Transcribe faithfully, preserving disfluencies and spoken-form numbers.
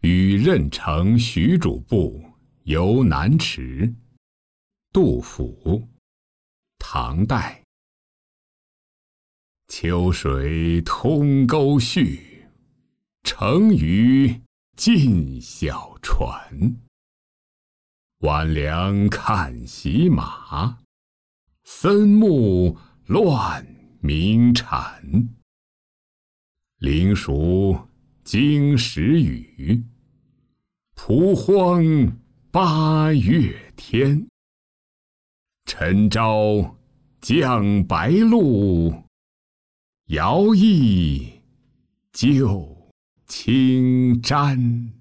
与任城许主簿游南池。杜甫，唐代。秋水通沟绪，成渔尽小船。晚凉看洗马，森木乱鸣蝉。灵熟经时雨，蒲荒八月天。晨朝将白露，遥忆旧青毡。